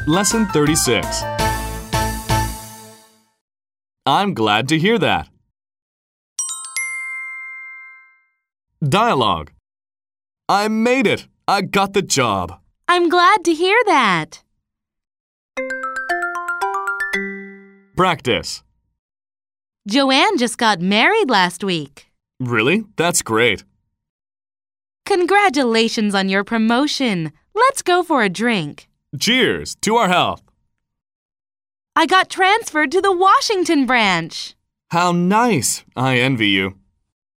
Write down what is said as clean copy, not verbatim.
Lesson 36. I'm glad to hear that. Dialogue. I made it. I got the job. I'm glad to hear that. Practice. Joanne just got married last week. Really? That's great. Congratulations on your promotion. Let's go for a drink. Cheers to our health. I got transferred to the Washington branch. How nice. I envy you.